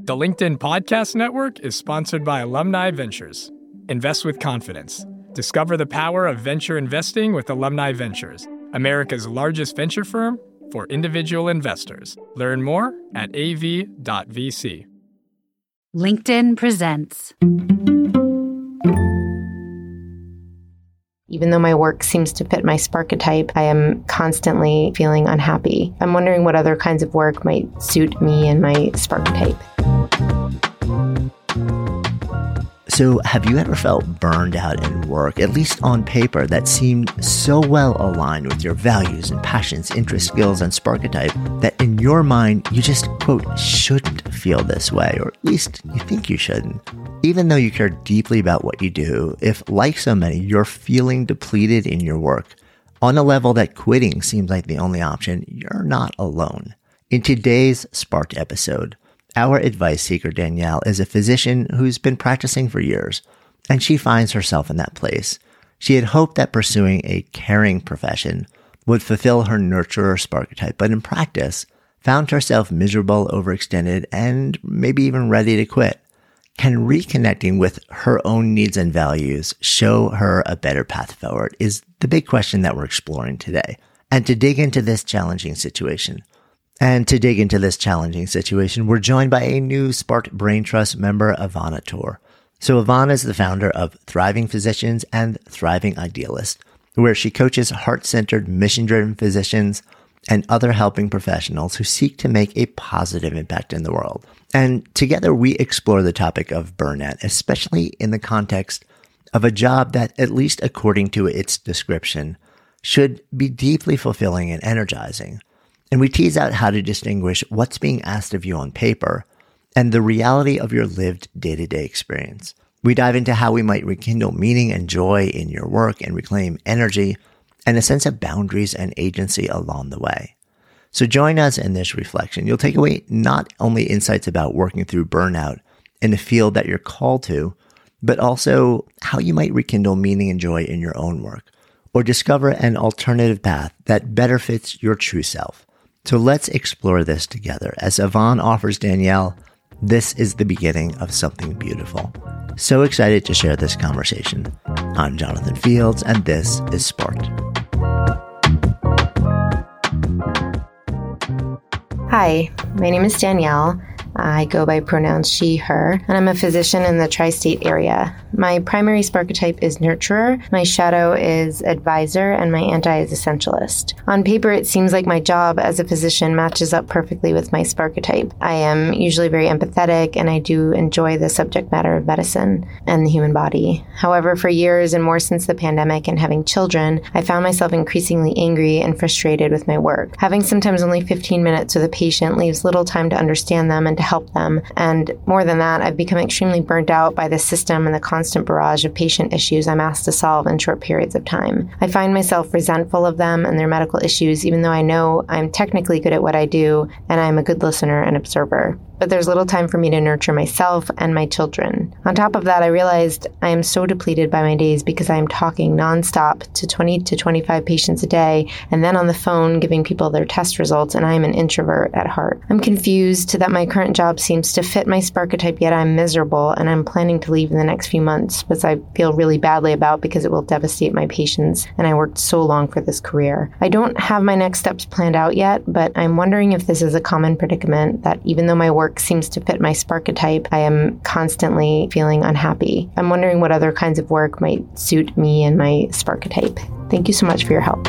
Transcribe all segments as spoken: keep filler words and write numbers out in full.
The LinkedIn Podcast Network is sponsored by Alumni Ventures. Invest with confidence. Discover the power of venture investing with Alumni Ventures, America's largest venture firm for individual investors. Learn more at a v dot v c. LinkedIn presents. Even though my work seems to fit my Sparketype, I am constantly feeling unhappy. I'm wondering what other kinds of work might suit me and my Sparketype. So have you ever felt burned out in work, at least on paper, that seemed so well aligned with your values and passions, interests, skills, and Sparketype that in your mind, you just, quote, shouldn't feel this way, or at least you think you shouldn't? Even though you care deeply about what you do, if, like so many, you're feeling depleted in your work, on a level that quitting seems like the only option, you're not alone. In today's Sparked episode, our advice seeker, Danielle, is a physician who's been practicing for years, and she finds herself in that place. She had hoped that pursuing a caring profession would fulfill her nurturer Sparketype, but in practice, found herself miserable, overextended, and maybe even ready to quit. Can reconnecting with her own needs and values show her a better path forward is the big question that we're exploring today. And to dig into this challenging situation, And to dig into this challenging situation, we're joined by a new Sparked Brain Trust member, Ivana Tor. So Ivana is the founder of Thriving Physicians and Thriving Idealists, where she coaches heart-centered, mission-driven physicians and other helping professionals who seek to make a positive impact in the world. And together we explore the topic of burnout, especially in the context of a job that, at least according to its description, should be deeply fulfilling and energizing. And we tease out how to distinguish what's being asked of you on paper and the reality of your lived day-to-day experience. We dive into how we might rekindle meaning and joy in your work and reclaim energy and a sense of boundaries and agency along the way. So join us in this reflection. You'll take away not only insights about working through burnout in a field that you're called to, but also how you might rekindle meaning and joy in your own work or discover an alternative path that better fits your true self. So let's explore this together. As Ivana offers Danielle, this is the beginning of something beautiful. So excited to share this conversation. I'm Jonathan Fields, and this is Sparked. Hi, my name is Danielle. I go by pronouns she, her, and I'm a physician in the tri-state area. My primary Sparketype is nurturer, my shadow is advisor, and my anti is essentialist. On paper, it seems like my job as a physician matches up perfectly with my Sparketype. I am usually very empathetic, and I do enjoy the subject matter of medicine and the human body. However, for years and more since the pandemic and having children, I found myself increasingly angry and frustrated with my work. Having sometimes only fifteen minutes with a patient leaves little time to understand them and to help them. And more than that, I've become extremely burnt out by the system and the constant barrage of patient issues I'm asked to solve in short periods of time. I find myself resentful of them and their medical issues, even though I know I'm technically good at what I do and I'm a good listener and observer. But there's little time for me to nurture myself and my children. On top of that, I realized I am so depleted by my days because I am talking nonstop to twenty to twenty-five patients a day and then on the phone giving people their test results, and I am an introvert at heart. I'm confused that my current job seems to fit my Sparketype, yet I'm miserable, and I'm planning to leave in the next few months, which I feel really badly about because it will devastate my patients, and I worked so long for this career. I don't have my next steps planned out yet, but I'm wondering if this is a common predicament that even though my work seems to fit my Sparketype, I am constantly feeling unhappy. I'm wondering what other kinds of work might suit me and my Sparketype. Thank you so much for your help.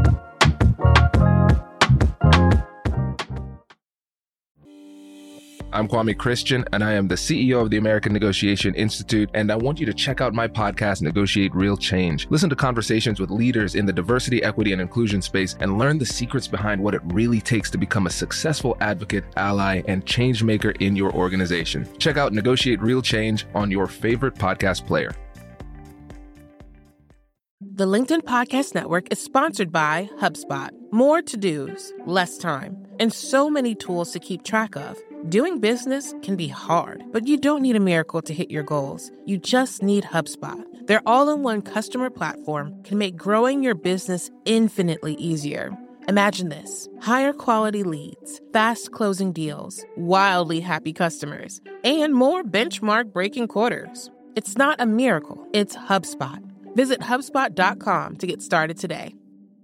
I'm Kwame Christian, and I am the C E O of the American Negotiation Institute, and I want you to check out my podcast, Negotiate Real Change. Listen to conversations with leaders in the diversity, equity, and inclusion space, and learn the secrets behind what it really takes to become a successful advocate, ally, and change maker in your organization. Check out Negotiate Real Change on your favorite podcast player. The LinkedIn Podcast Network is sponsored by HubSpot. More to-dos, less time, and so many tools to keep track of. Doing business can be hard, but you don't need a miracle to hit your goals. You just need HubSpot. Their all-in-one customer platform can make growing your business infinitely easier. Imagine this: higher quality leads, fast closing deals, wildly happy customers, and more benchmark breaking quarters. It's not a miracle, it's HubSpot. Visit HubSpot dot com to get started today.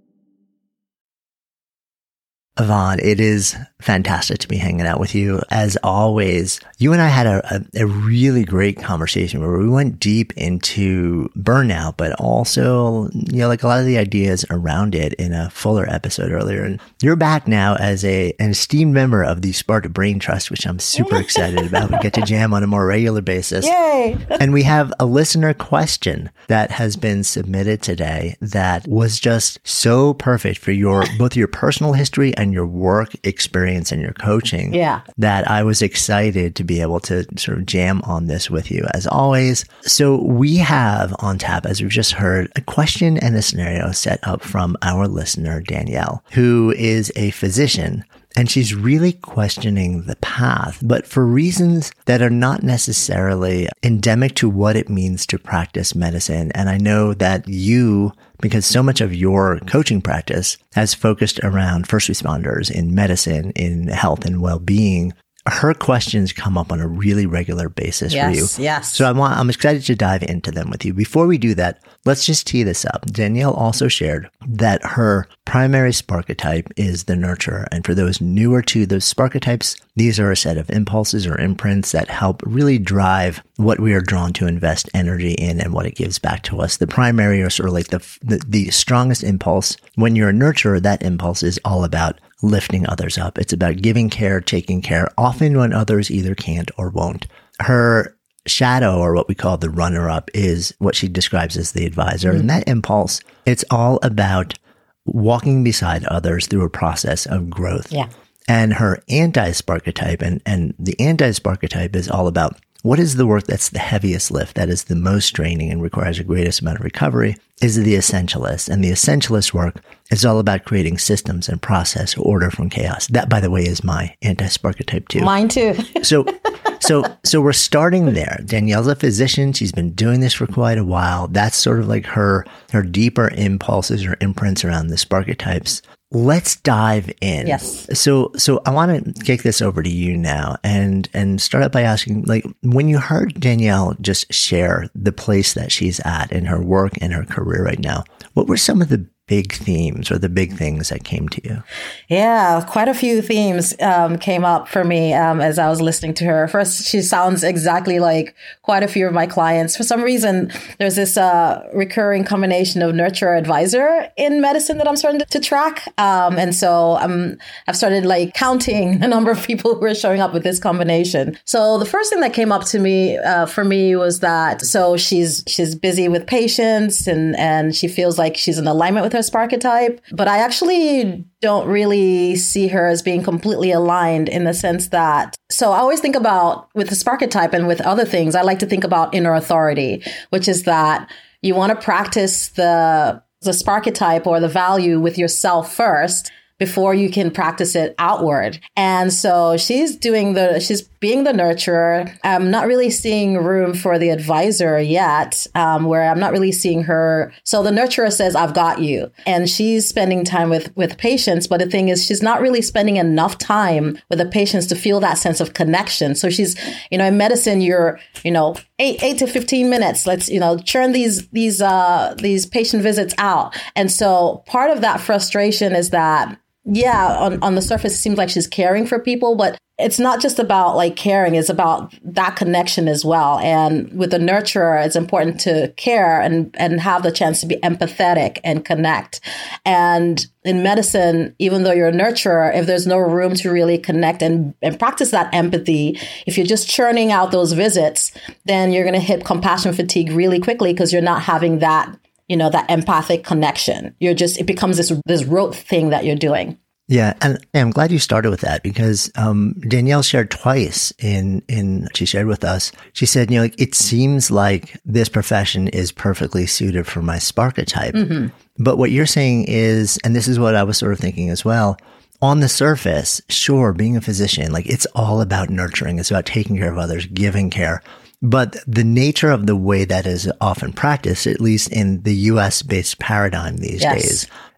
Yvonne, it is fantastic to be hanging out with you. As always, you and I had a, a, a really great conversation where we went deep into burnout, but also, you know, like a lot of the ideas around it in a fuller episode earlier. And you're back now as a, an esteemed member of the Spark Brain Trust, which I'm super excited about. We get to jam on a more regular basis. Yay! And we have a listener question that has been submitted today that was just so perfect for your, both your personal history and your work experience and your coaching, yeah, that I was excited to be able to sort of jam on this with you as always. So we have on tap, as we've just heard, a question and a scenario set up from our listener, Danielle, who is a physician. And she's really questioning the path, but for reasons that are not necessarily endemic to what it means to practice medicine. And I know that you, because so much of your coaching practice has focused around first responders in medicine, in health and well-being, her questions come up on a really regular basis yes, for you. Yes. So I want, I'm excited to dive into them with you. Before we do that, let's just tee this up. Danielle also shared that her primary Sparketype is the nurturer. And for those newer to those Sparketypes, these are a set of impulses or imprints that help really drive what we are drawn to invest energy in and what it gives back to us. The primary, or sort of like the, the, the strongest impulse, when you're a nurturer, that impulse is all about lifting others up. It's about giving care, taking care, often when others either can't or won't. Her shadow, or what we call the runner-up, is what she describes as the advisor. Mm-hmm. And that impulse, it's all about walking beside others through a process of growth. Yeah. And her anti-Sparketype, and, and the anti-Sparketype is all about what is the work that's the heaviest lift, that is the most draining and requires the greatest amount of recovery, is the essentialist. And the essentialist work is all about creating systems and process, order from chaos. That, by the way, is my anti-Sparketype too. Mine too. so, so, so we're starting there. Danielle's a physician. She's been doing this for quite a while. That's sort of like her, her deeper impulses or imprints around the Sparketypes. Let's dive in. Yes. So, so I want to kick this over to you now and, and start out by asking, like, when you heard Danielle just share the place that she's at in her work and her career right now, what were some of the big themes or the big things that came to you? Yeah, quite a few themes um, came up for me um, as I was listening to her. First, she sounds exactly like quite a few of my clients. For some reason, there's this uh, recurring combination of nurturer advisor in medicine that I'm starting to, to track. Um, and so um, I've started like counting the number of people who are showing up with this combination. So the first thing that came up to me uh, for me was that, so she's she's busy with patients and, and she feels like she's in alignment with her Sparketype, but I actually don't really see her as being completely aligned in the sense that, so I always think about with the Sparketype and with other things, I like to think about inner authority, which is that you want to practice the, the Sparketype or the value with yourself first before you can practice it outward. And so she's doing the, she's being the nurturer. I'm not really seeing room for the advisor yet, um, where I'm not really seeing her. So the nurturer says, I've got you. And she's spending time with, with patients. But the thing is, she's not really spending enough time with the patients to feel that sense of connection. So she's, you know, in medicine, you're, you know, eight, eight to fifteen minutes. Let's, you know, churn these, these, uh, these patient visits out. And so part of that frustration is that, yeah, on, on the surface, it seems like she's caring for people, but it's not just about like caring, it's about that connection as well. And with the nurturer, it's important to care and, and have the chance to be empathetic and connect. And in medicine, even though you're a nurturer, if there's no room to really connect and, and practice that empathy, if you're just churning out those visits, then you're going to hit compassion fatigue really quickly because you're not having that, you know, that empathic connection. You're just, it becomes this, this rote thing that you're doing. Yeah. And I'm glad you started with that because um, Danielle shared twice in, in, she shared with us, she said, you know, like, it seems like this profession is perfectly suited for my Sparketype. Mm-hmm. But what you're saying is, and this is what I was sort of thinking as well, on the surface, sure, being a physician, like it's all about nurturing. It's about taking care of others, giving care. But the nature of the way that is often practiced, at least in the U S-based paradigm these yes. days,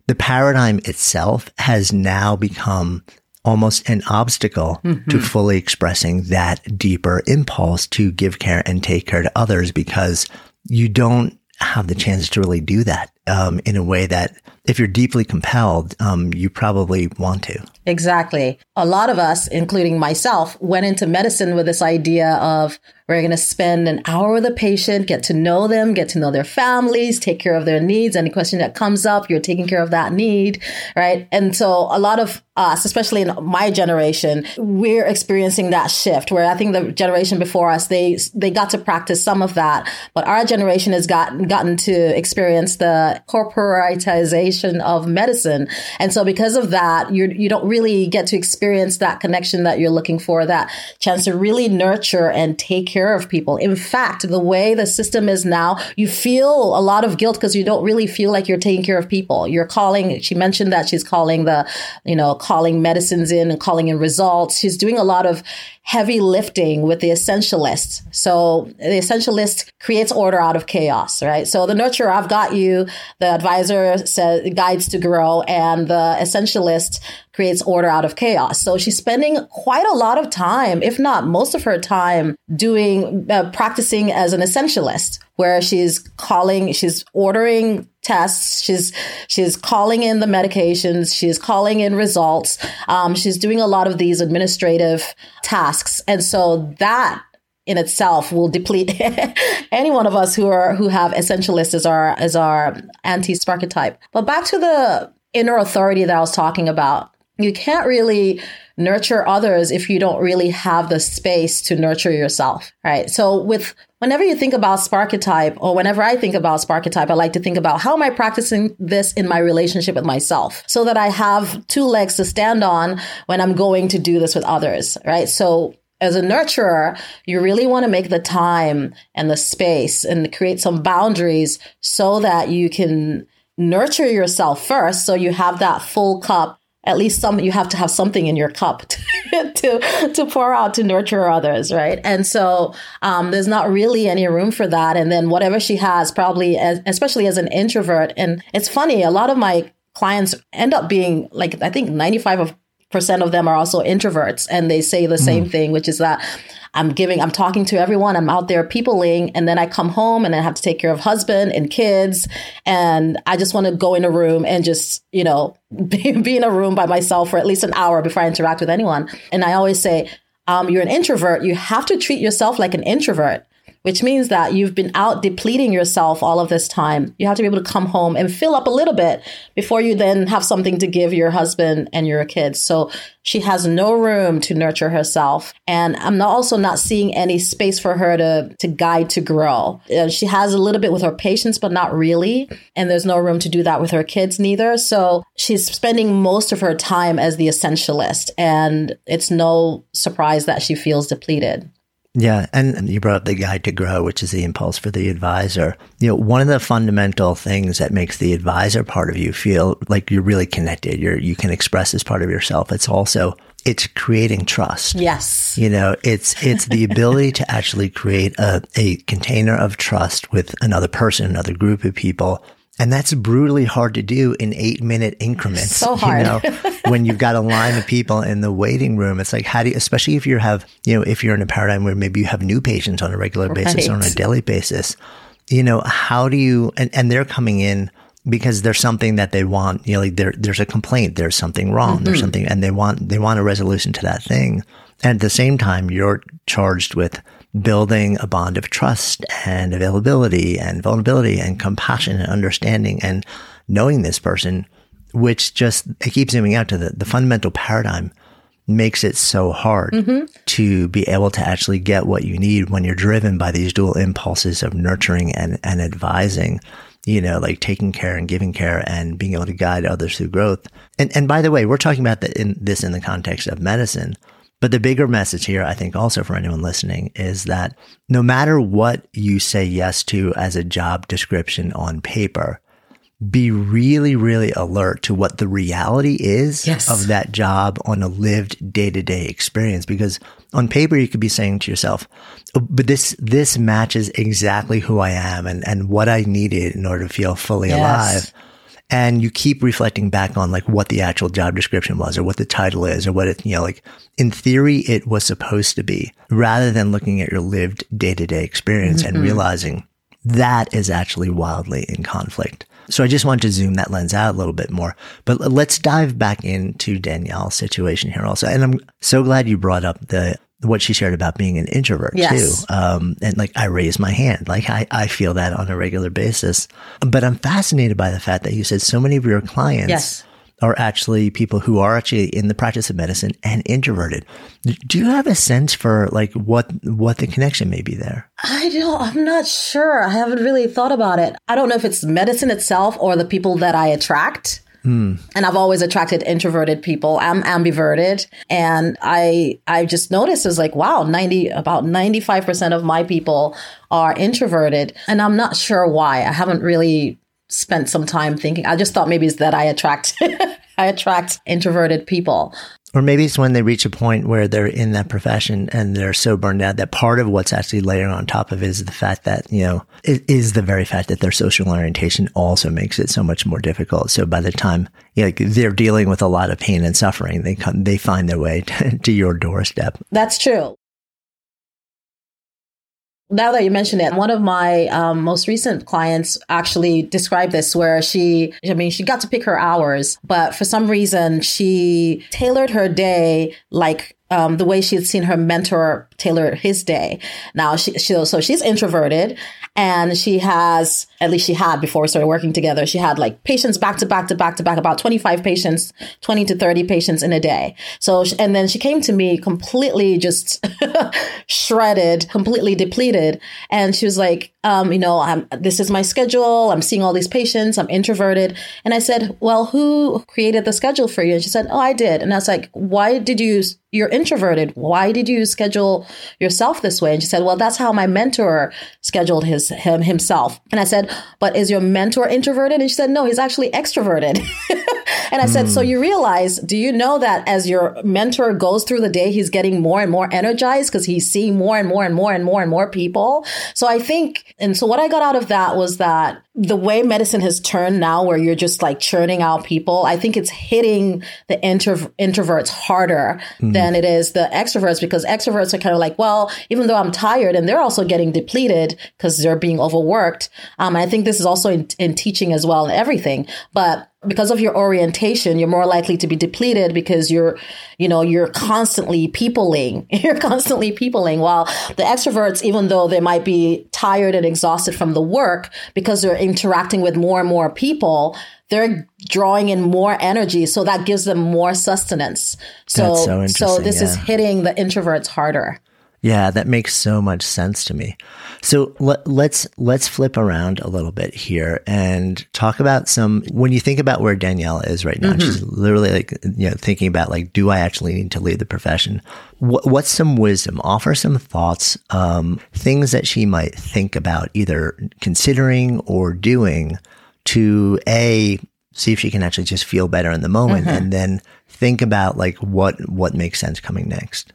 the paradigm itself has now become almost an obstacle mm-hmm. to fully expressing that deeper impulse to give care and take care to others, because you don't have the chance to really do that um, in a way that if you're deeply compelled, um, you probably want to. Exactly. A lot of us, including myself, went into medicine with this idea of we're going to spend an hour with a patient, get to know them, get to know their families, take care of their needs. Any question that comes up, you're taking care of that need, right? And so a lot of us, especially in my generation, we're experiencing that shift where I think the generation before us, they they got to practice some of that. But our generation has gotten, gotten to experience the corporatization of medicine. And so because of that, you you don't really get to experience that connection that you're looking for, that chance to really nurture and take care of people. In fact, the way the system is now, you feel a lot of guilt because you don't really feel like you're taking care of people. You're calling, she mentioned that she's calling the, you know, calling medicines in and calling in results. She's doing a lot of heavy lifting with the essentialist. So the essentialist creates order out of chaos, right? So the nurturer, I've got you. The advisor says guides to grow, and the essentialist creates order out of chaos. So she's spending quite a lot of time, if not most of her time, doing uh, practicing as an essentialist, where she's calling, she's ordering tests, she's she's calling in the medications, she's calling in results, um, she's doing a lot of these administrative tasks, and so that in itself will deplete any one of us who are who have essentialists as our as our anti-Sparketype. But back to the inner authority that I was talking about. You can't really nurture others if you don't really have the space to nurture yourself, right? So with whenever you think about Sparketype, or whenever I think about Sparketype, I like to think about how am I practicing this in my relationship with myself so that I have two legs to stand on when I'm going to do this with others, right? So as a nurturer, you really want to make the time and the space and create some boundaries so that you can nurture yourself first. So you have that full cup. At least some, you have to have something in your cup to, to, to pour out to nurture others, right? And so um, there's not really any room for that. And then whatever she has, probably, as, especially as an introvert. And it's funny, a lot of my clients end up being like, I think ninety-five percent of them are also introverts. And they say the mm. same thing, which is that I'm giving, I'm talking to everyone. I'm out there peopling. And then I come home and I have to take care of husband and kids. And I just want to go in a room and just, you know, be, be in a room by myself for at least an hour before I interact with anyone. And I always say, um, you're an introvert. You have to treat yourself like an introvert, which means that you've been out depleting yourself all of this time. You have to be able to come home and fill up a little bit before you then have something to give your husband and your kids. So she has no room to nurture herself. And I'm not also not seeing any space for her to, to guide to grow. Uh, she has a little bit with her patients, but not really. And there's no room to do that with her kids neither. So she's spending most of her time as the essentialist. And it's no surprise that she feels depleted. Yeah. And you brought up the guide to grow, which is the impulse for the advisor. You know, one of the fundamental things that makes the advisor part of you feel like you're really connected, you're, you can express as part of yourself. It's also, it's creating trust. Yes. You know, it's, it's the ability to actually create a, a container of trust with another person, another group of people. And that's brutally hard to do in eight minute increments. So hard. You know, when you've got a line of people in the waiting room, it's like, how do you, especially if you have, you know, if you're in a paradigm where maybe you have new patients on a regular basis or on a daily basis, you know, how do you, and, and they're coming in because there's something that they want, you know, like there, there's a complaint, there's something wrong, mm-hmm. there's something, and they want, they want a resolution to that thing. And at the same time, you're charged with building a bond of trust and availability and vulnerability and compassion and understanding and knowing this person, which just, it keeps zooming out to the, the fundamental paradigm makes it so hard mm-hmm. to be able to actually get what you need when you're driven by these dual impulses of nurturing and, and advising, you know, like taking care and giving care and being able to guide others through growth. And, and by the way, we're talking about the, in, this in the context of medicine. But the bigger message here, I think also for anyone listening, is that no matter what you say yes to as a job description on paper, be really, really alert to what the reality is yes. of that job on a lived day-to-day experience. Because on paper, you could be saying to yourself, oh, but this, this matches exactly who I am and, and what I needed in order to feel fully yes. alive. and you keep reflecting back on like what the actual job description was or what the title is or what it, you know, like in theory it was supposed to be, rather than looking at your lived day-to-day experience mm-hmm. and realizing that is actually wildly in conflict. So I just want to zoom that lens out a little bit more, but let's dive back into Danielle's situation here also. And I'm so glad you brought up the, what she shared about being an introvert yes. too. Um, and like I raise my hand, like I, I feel that on a regular basis, but I'm fascinated by the fact that you said so many of your clients yes. are actually people who are actually in the practice of medicine and introverted. Do you have a sense for like what, what the connection may be there? I don't, I'm not sure. I haven't really thought about it. I don't know if it's medicine itself or the people that I attract. Hmm. And I've always attracted introverted people. I'm ambiverted. And I, I just noticed it's like, wow, ninety, about ninety-five percent of my people are introverted. And I'm not sure why. I haven't really spent some time thinking. I just thought maybe it's that I attract, I attract introverted people. Or maybe it's when they reach a point where they're in that profession and they're so burned out that part of what's actually layering on top of it is the fact that, you know, it is the very fact that their social orientation also makes it so much more difficult. So by the time you know, like they're dealing with a lot of pain and suffering, they come, they find their way to, to your doorstep. That's true. Now that you mention it, one of my um, most recent clients actually described this where she, I mean, she got to pick her hours, but for some reason she tailored her day like um, the way she had seen her mentor tailor his day. Now, she, she so she's introverted and she has, at least she had before we started working together, she had like patients back to back to back to back, about twenty-five patients, twenty to thirty patients in a day. So, and then she came to me completely just shredded, completely depleted. And she was like, um, you know, I'm, this is my schedule. I'm seeing all these patients. I'm introverted. And I said, well, who created the schedule for you? And she said, oh, I did. And I was like, why did you, you're introverted. Why did you schedule yourself this way? And she said, well, that's how my mentor scheduled his him himself. And I said, but is your mentor introverted? And she said, no, he's actually extroverted. And I said, so you realize, do you know that as your mentor goes through the day, he's getting more and more energized because he's seeing more and more and more and more and more people. So I think, and so what I got out of that was that the way medicine has turned now, where you're just like churning out people, I think it's hitting the intro- introverts harder mm-hmm. than it is the extroverts, because extroverts are kind of like, well, even though I'm tired, and they're also getting depleted because they're being overworked. Um, I think this is also in, in teaching as well and everything. But because of your orientation, you're more likely to be depleted because you're, you know, you're constantly peopling. You're constantly peopling. While the extroverts, even though they might be tired and exhausted from the work, because they're interacting with more and more people, they're drawing in more energy. So that gives them more sustenance. So, That's so interesting. So this yeah. is hitting the introverts harder. Yeah, that makes so much sense to me. So let, let's let's flip around a little bit here and talk about some. When you think about where Danielle is right now, mm-hmm. she's literally like you know thinking about like, do I actually need to leave the profession? What, what's some wisdom? Offer some thoughts, um, things that she might think about either considering or doing to a see if she can actually just feel better in the moment, mm-hmm. and then think about like what what makes sense coming next.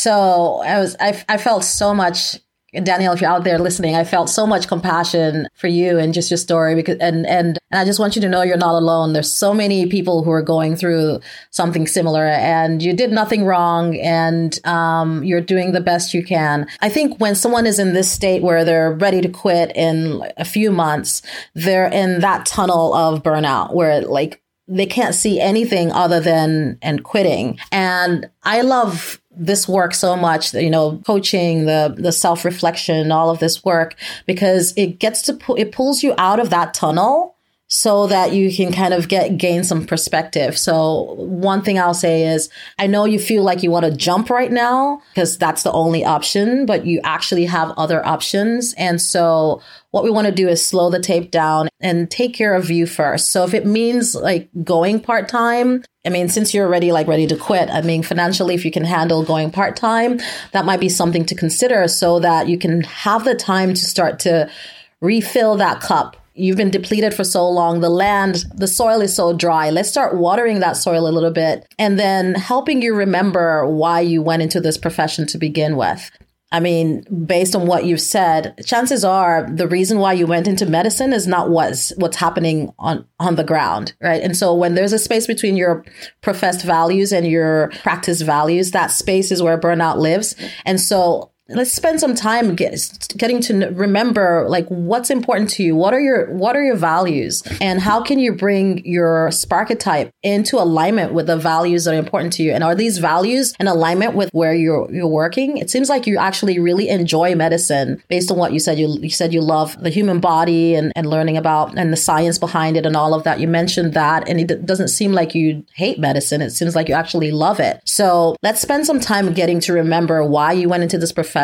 So I was, I, I felt so much, Danielle, if you're out there listening, I felt so much compassion for you and just your story, because, and, and, and I just want you to know you're not alone. There's so many people who are going through something similar, and you did nothing wrong, and, um, you're doing the best you can. I think when someone is in this state where they're ready to quit in a few months, they're in that tunnel of burnout where like they can't see anything other than, and quitting. And I love this work so much, you know, coaching, the the self-reflection, all of this work, because it gets to, pu- it pulls you out of that tunnel so that you can kind of get, gain some perspective. So one thing I'll say is, I know you feel like you want to jump right now because that's the only option, but you actually have other options. And so what we want to do is slow the tape down and take care of you first. So if it means like going part-time, I mean, since you're already like ready to quit, I mean, financially, if you can handle going part-time, that might be something to consider so that you can have the time to start to refill that cup. You've been depleted for so long. The land, the soil is so dry. Let's start watering that soil a little bit and then helping you remember why you went into this profession to begin with. I mean, based on what you've said, chances are the reason why you went into medicine is not what's what's happening on, on the ground, right? And so when there's a space between your professed values and your practice values, that space is where burnout lives. And so let's spend some time get, getting to remember, like, what's important to you. What are your what are your values, and how can you bring your Sparketype into alignment with the values that are important to you? And are these values in alignment with where you're you're working? It seems like you actually really enjoy medicine, based on what you said. You you said you love the human body and, and learning about and the science behind it and all of that. You mentioned that, and it doesn't seem like you hate medicine. It seems like you actually love it. So let's spend some time getting to remember why you went into this profession.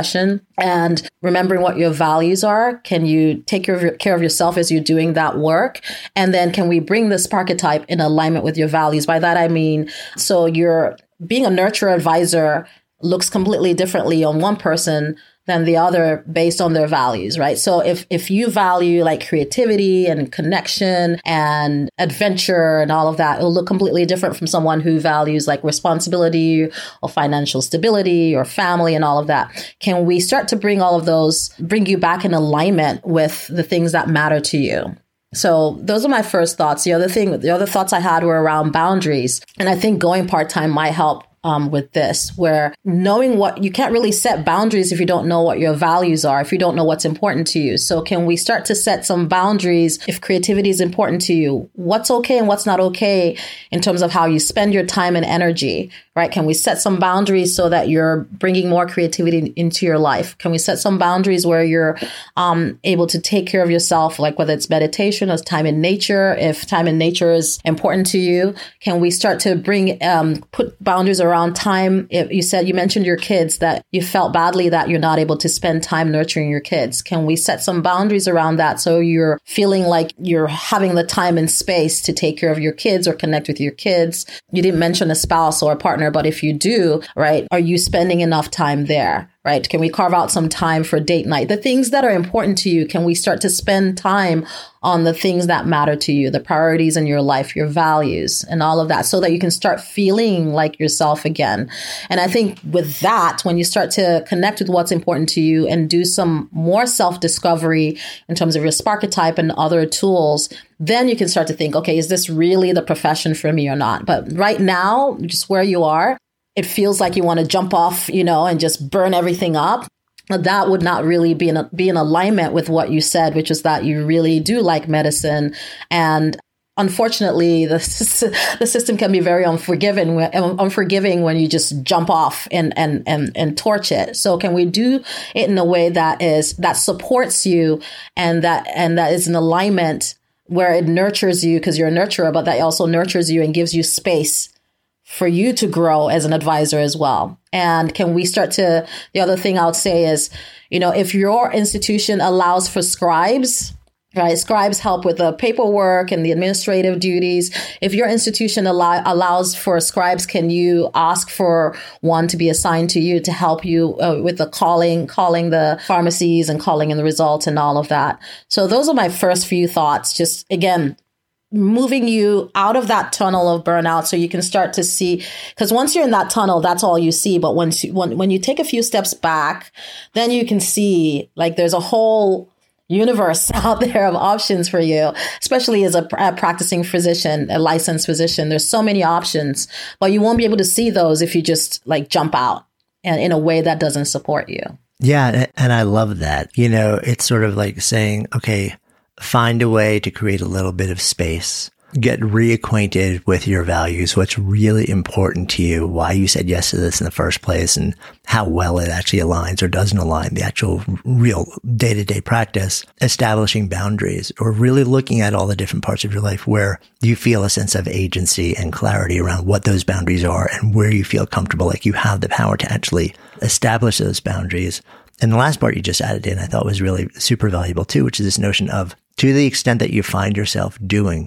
And remembering what your values are. Can you take care of, your, care of yourself as you're doing that work? And then can we bring the Sparketype in alignment with your values? By that, I mean, so you're being a nurture advisor looks completely differently on one person than the other based on their values, right? So if, if you value like creativity and connection and adventure and all of that, it'll look completely different from someone who values like responsibility or financial stability or family and all of that. Can we start to bring all of those, bring you back in alignment with the things that matter to you? So those are my first thoughts. The other thing, the other thoughts I had were around boundaries. And I think going part-time might help Um, with this, where knowing what you can't really set boundaries if you don't know what your values are, if you don't know what's important to you. So can we start to set some boundaries if creativity is important to you? What's okay and what's not okay in terms of how you spend your time and energy, right? Can we set some boundaries so that you're bringing more creativity into your life? Can we set some boundaries where you're um, able to take care of yourself, like whether it's meditation or time in nature? If time in nature is important to you, can we start to bring, um, put boundaries around around time? If you said, you mentioned your kids, that you felt badly that you're not able to spend time nurturing your kids. Can we set some boundaries around that so you're feeling like you're having the time and space to take care of your kids or connect with your kids? You didn't mention a spouse or a partner, but if you do, right, are you spending enough time there? Right? Can we carve out some time for date night? The things that are important to you, can we start to spend time on the things that matter to you, the priorities in your life, your values, and all of that, so that you can start feeling like yourself again? And I think with that, when you start to connect with what's important to you and do some more self-discovery in terms of your Sparketype and other tools, then you can start to think, okay, is this really the profession for me or not? But right now, just where you are, it feels like you want to jump off, you know, and just burn everything up. That would not really be in, be in alignment with what you said, which is that you really do like medicine. And unfortunately, the, the system can be very unforgiving, unforgiving when you just jump off and, and, and, and torch it. So can we do it in a way that is, that supports you and that, and that is in alignment where it nurtures you because you're a nurturer, but that also nurtures you and gives you space for you to grow as an advisor as well? And can we start to, the other thing I would say is, you know, if your institution allows for scribes, right? Scribes help with the paperwork and the administrative duties. If your institution allow, allows for scribes, can you ask for one to be assigned to you to help you uh, with the calling, calling the pharmacies and calling in the results and all of that? So those are my first few thoughts. Just again, moving you out of that tunnel of burnout so you can start to see, because once you're in that tunnel, that's all you see. But once you, when, when you take a few steps back, then you can see like there's a whole universe out there of options for you, especially as a, a practicing physician, a licensed physician. There's so many options, but you won't be able to see those if you just like jump out and in a way that doesn't support you. Yeah. And I love that. You know, it's sort of like saying, okay, find a way to create a little bit of space, get reacquainted with your values, what's really important to you, why you said yes to this in the first place, and how well it actually aligns or doesn't align, the actual real day-to-day practice, establishing boundaries, or really looking at all the different parts of your life where you feel a sense of agency and clarity around what those boundaries are and where you feel comfortable, like you have the power to actually establish those boundaries. And the last part you just added in, I thought was really super valuable too, which is this notion of, to the extent that you find yourself doing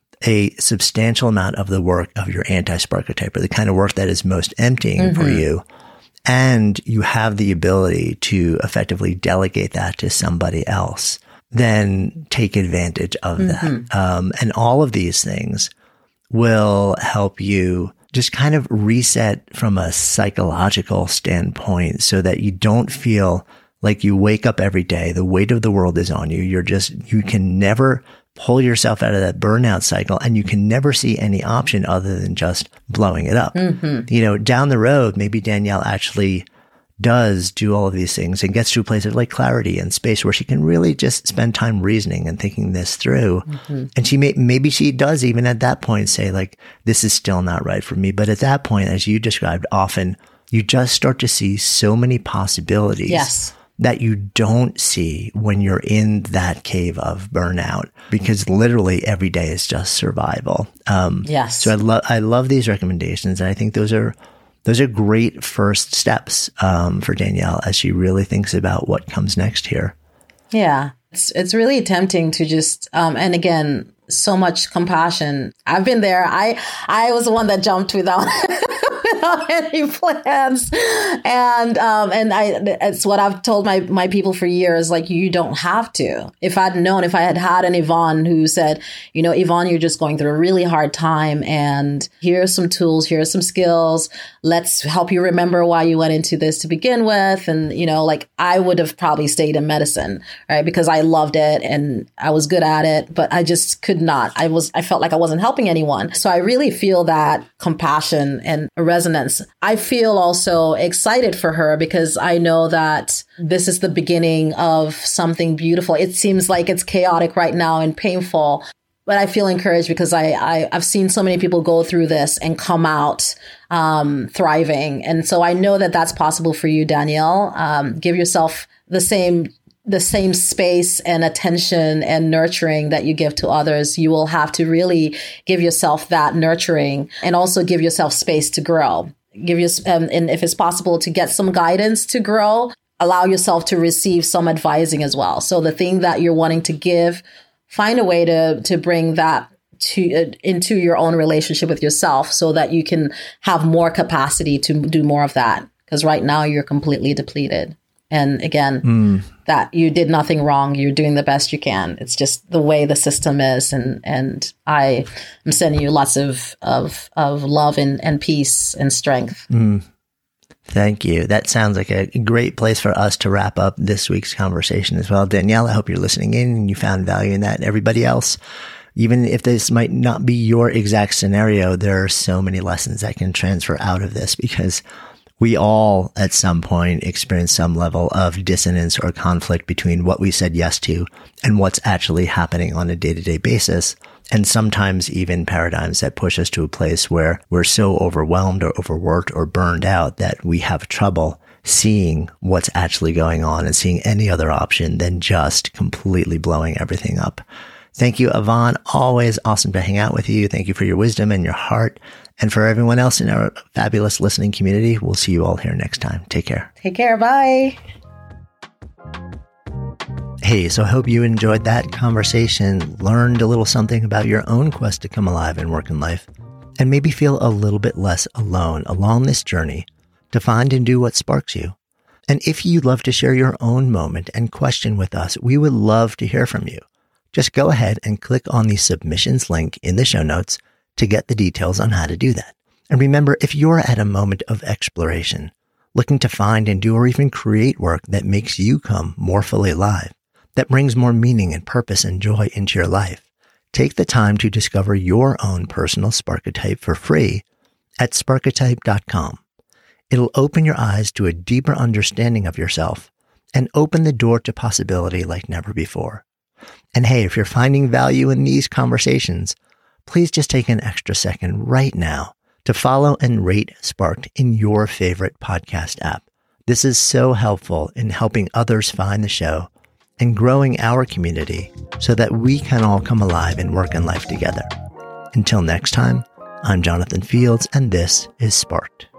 a substantial amount of the work of your anti-Sparketype, or the kind of work that is most emptying mm-hmm. for you, and you have the ability to effectively delegate that to somebody else, then take advantage of mm-hmm. that. Um, and all of these things will help you just kind of reset from a psychological standpoint so that you don't feel like you wake up every day, the weight of the world is on you. You're just, you can never pull yourself out of that burnout cycle, and you can never see any option other than just blowing it up. Mm-hmm. You know, down the road, maybe Danielle actually does do all of these things and gets to a place of like clarity and space where she can really just spend time reasoning and thinking this through. Mm-hmm. And she may, maybe she does even at that point say like, this is still not right for me. But at that point, as you described, often you just start to see so many possibilities. Yes. That you don't see when you're in that cave of burnout, because literally every day is just survival. Um, yes. So I love, I love these recommendations. And I think those are, those are great first steps, um, for Danielle as she really thinks about what comes next here. Yeah. It's, it's really tempting to just, um, and again, so much compassion. I've been there. I, I was the one that jumped without, without any plans. And, um, and I, it's what I've told my, my people for years, like, you don't have to. If I'd known, if I had had an Yvonne who said, you know, Yvonne, you're just going through a really hard time, and here are some tools, here are some skills. Let's help you remember why you went into this to begin with. And, you know, like, I would have probably stayed in medicine, right? Because I loved it and I was good at it, but I just could not. I was, I felt like I wasn't helping anyone. So I really feel that compassion and resonance. I feel also excited for her because I know that this is the beginning of something beautiful. It seems like it's chaotic right now and painful, but I feel encouraged because I, I I've seen so many people go through this and come out um, thriving. And so I know that that's possible for you, Danielle. Um, give yourself the same the same space and attention and nurturing that you give to others. You will have to really give yourself that nurturing and also give yourself space to grow. Give you, um, and if it's possible to get some guidance to grow, allow yourself to receive some advising as well. So the thing that you're wanting to give, find a way to to bring that to uh, into your own relationship with yourself so that you can have more capacity to do more of that. Because right now you're completely depleted. And again, mm. that you did nothing wrong. You're doing the best you can. It's just the way the system is. And, and I am sending you lots of, of, of love and, and peace and strength. Mm. Thank you. That sounds like a great place for us to wrap up this week's conversation as well. Danielle, I hope you're listening in and you found value in that. And everybody else, even if this might not be your exact scenario, there are so many lessons that can transfer out of this, because we all at some point experience some level of dissonance or conflict between what we said yes to and what's actually happening on a day-to-day basis. And sometimes even paradigms that push us to a place where we're so overwhelmed or overworked or burned out that we have trouble seeing what's actually going on and seeing any other option than just completely blowing everything up. Thank you, Yvonne. Always awesome to hang out with you. Thank you for your wisdom and your heart. And for everyone else in our fabulous listening community, we'll see you all here next time. Take care. Take care. Bye. Hey, so I hope you enjoyed that conversation, learned a little something about your own quest to come alive in work and life, and maybe feel a little bit less alone along this journey to find and do what sparks you. And if you'd love to share your own moment and question with us, we would love to hear from you. Just go ahead and click on the submissions link in the show notes to get the details on how to do that. And remember, if you're at a moment of exploration, looking to find and do or even create work that makes you come more fully alive, that brings more meaning and purpose and joy into your life, take the time to discover your own personal Sparketype for free at sparketype dot com. It'll open your eyes to a deeper understanding of yourself and open the door to possibility like never before. And hey, if you're finding value in these conversations, please just take an extra second right now to follow and rate Sparked in your favorite podcast app. This is so helpful in helping others find the show and growing our community so that we can all come alive in work and life together. Until next time, I'm Jonathan Fields, and this is Sparked.